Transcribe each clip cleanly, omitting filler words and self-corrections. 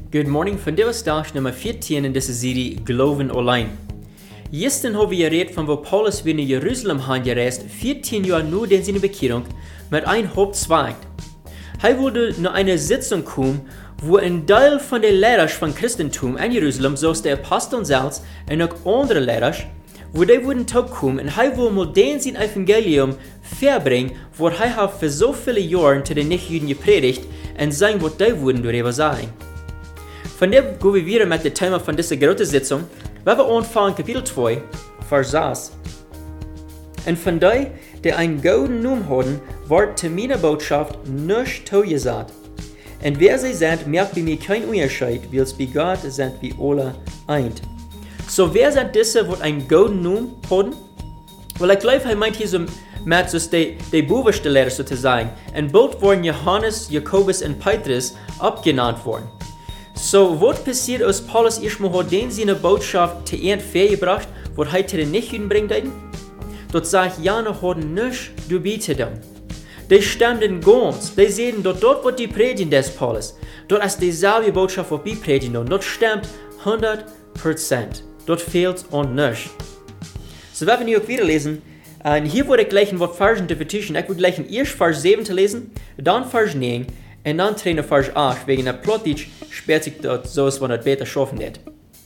Good morning, vandaag dag nummer 14 in deze serie Geloven online. Gisteren hebben we geredet van waar Paulus weer naar Jeruzalem gaan gereisd, 14 jaar na zijn Bekehrung, mit ein Hauptzweig. Hij wilde naar eine Sitzung komen, wo ein Teil von den Lehrers von Christentum in Jerusalem, zoals de Aposteln selbst und auch andere Lehrers, wo die würden kommen und hij will mal den sein Evangelium verbringen, wo hij hat für so viele Jahre zu den Nichtjuden gepredigt und sagen, was die würden darüber sagen. Von dem gehen wir wieder mit dem Thema von dieser großen Sitzung, weil wir anfangen Kapitel 2, Vers 6. Und von denen, die einen goldenen Namen haben, wird zu meiner Botschaft nichts zugesagt. Und wer sie sind, merkt bei mir kein Unterschied, weil es bei Gott sind wir alle eint. So wer sind diese, die einen goldenen Namen haben? Weil ich glaube, er meint hier so mit so die Buchstaben sozusagen. Und bald wurden Johannes, Jakobus und Petrus abgenannt worden. So, was passiert, als Paulus erstmal hat den seine Botschaft zu Ende gebracht, was er zu den Nichtjuden bringt? Dort sagt Jana hat nichts dabei zu tun. Die stimmen ganz, die sehen, dort was die predigen des Paulus, dort ist dieselbe Botschaft, was wir predigen, dort stimmt 100%. Dort fehlt an nichts. So, wenn wir auch wieder lesen, und hier würde ich gleich ein Wort Versen zu vertischen. Ich würde gleich erst Vers 7 zu lesen, dann Vers 9, und dann trainen Vers 8, wegen der Plotitsch sperrt sich dort so, als man das besser schaffen wird.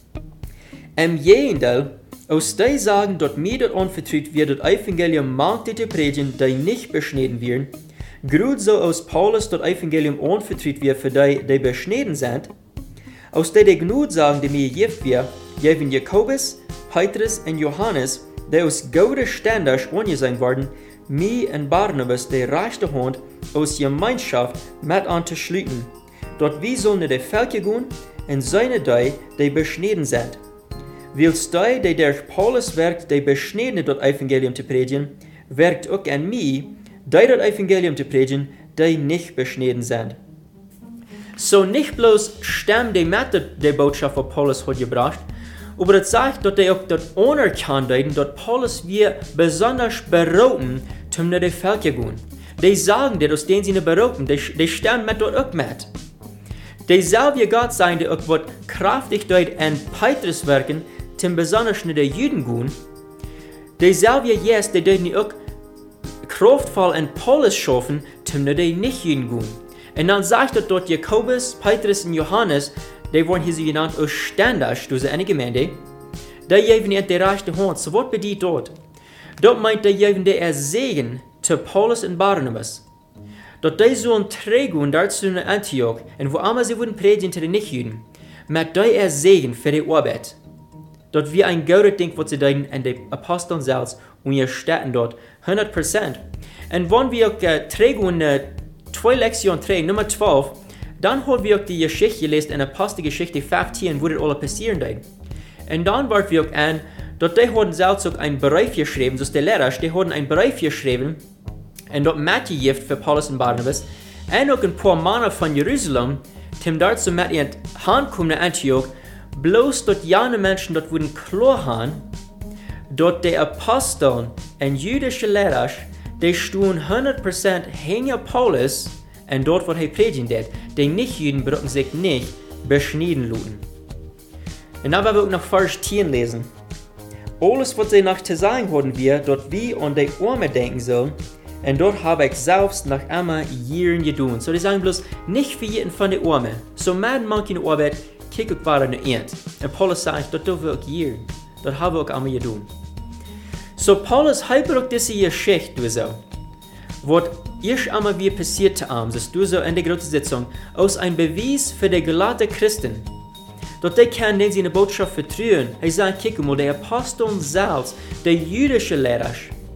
Im Gegenteil, aus die sagen, dass mir dort anvertraut wird, das Evangelium manche zu predigen, die nicht beschnitten werden, gerade so aus Paulus das Evangelium anvertraut wird für die beschnitten sind, aus die genug sagen, die mir gegeben wird, geben Jakobus, Petrus und Johannes, die aus Gottes Standards angesehen worden, mir und Barnabas die rechte Hand aus Gemeinschaft mit anzuschließen. Dort wir sollen die Völker gehen und seine die beschnitten sind. Willst die durch Paulus wirkt, die beschnitten das Evangelium zu predigen, wirkt auch an mir, die das Evangelium zu predigen, die nicht beschnitten sind. So nicht bloß stimmen die mit der Botschaft, die Paulus hat gebracht, aber das sagt, dass die auch das anerkennen, dass Paulus wir besonders berufen, zum nach den Völker gehen. Die sagen, dass denen sie berufen, die stimmen mit dort auch mit. Die selbe Gott sagen, die auch wird kraftig dort an Petrus wirken, zum besonders nach den Juden gehen. Die selbe Jesus, die dort auch kraftvoll an Paulus schaffen, zum nach den Nicht-Juden gehen. Und dann sagt dort Jakobus, Petrus und Johannes, die wurden hier so genannt als Standards durch eine Gemeinde, die geben ihnen die rechte Hand. So was bedeutet dort? Dort meint die geben der Segen zu Paulus und Barnabas. Dort die sollen tragen dazu in Antioch, und wo immer sie würden predigen zu den Nichtjuden, mit der Segen für die Arbeit. Dort wie ein gutes Ding, was sie denken, und die Aposteln selbst, und ihr Städten dort, 100%. Und wenn wir auch tragen, 2 Lektionen tragen, Nummer 12, dann haben wir auch die Geschichte gelesen in Apostelgeschichte 15, wo das alles passieren wird. Und dann wird wir auch an, dort die haben selbst auch einen Brief geschrieben, so ist der Lehrer, die haben einen Brief geschrieben, und dort mitgegeben für Paulus und Barnabas, und auch ein paar Männer von Jerusalem, die dort so mit ihren Hand kommen nach Antioch, bloß dort jene Menschen dort wurden klar haben, dort die Aposteln und jüdische Lehrer, die stehen 100% hinter Paulus, und dort, wo er predigen wird, die Nichtjuden brauchen sich nicht beschneiden lassen. Und dann werden wir auch noch Vers 10 lesen. Alles, was sie noch zu sagen haben wir, dort wir an die Arme denken sollen, und dort habe ich selbst noch einmal Jahren getan. So, die sagen bloß, nicht für jeden von den Armen. So, mit manchen Arbeit, kiek ich weiter nach Ende. Und Paulus sagt, dort dürfen wir auch Jahren. Dort habe ich auch einmal getan. So, Paulus hat auch diese Geschichte so. Was erst einmal wie passiert ist, das du so in der großen Sitzung, aus ein Beweis für die gelatte Christen. Dort die können denen sie eine Botschaft vertrauen. Er sagt, kick mal, die Aposteln selbst, die jüdische Lehrer,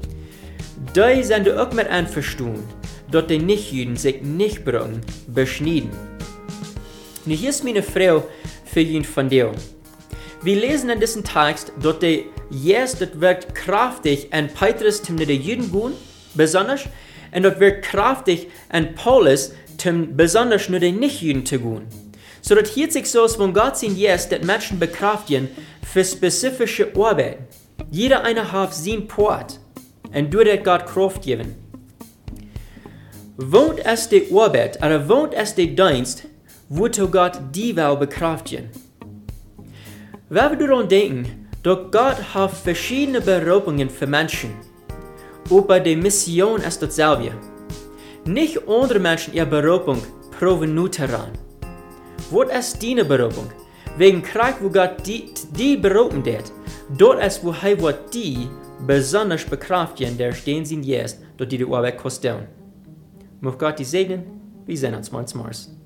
die sind auch mit einverstanden, dass die Nichtjuden sich nicht brauchen, beschneiden. Und hier ist meine Frage für jeden von dir. Wir lesen in diesem Text, dass die Jesus, das wird kraftig an Petrus zum den Juden gehen, besonders, und das wird kraftig an Paulus zum besonders nur den Nichtjuden zu gehen. So dass hier sich so ist, wenn Gott sein Jesus, dass Menschen bekraftigen für spezifische Arbeit. Jeder eine hat sein Part, und du das Gott Kraft geben. Wohnt es die Arbeit, oder wohnt es die Dienst, wozu Gott die will bekraftigen. Wenn wir daran denken, dass Gott hat verschiedene Berufungen für Menschen, aber die Mission ist dasselbe. Nicht andere Menschen ihre Berufung proben nur daran. Was ist deine Berufung? Wegen Krieg, wo Gott die berufen hat, dort ist, wo er wird die besonders bekraftigen, der stehen sind jetzt, dort die Arbeit kostet. Möge Gott die segnen, wir sehen uns morgens.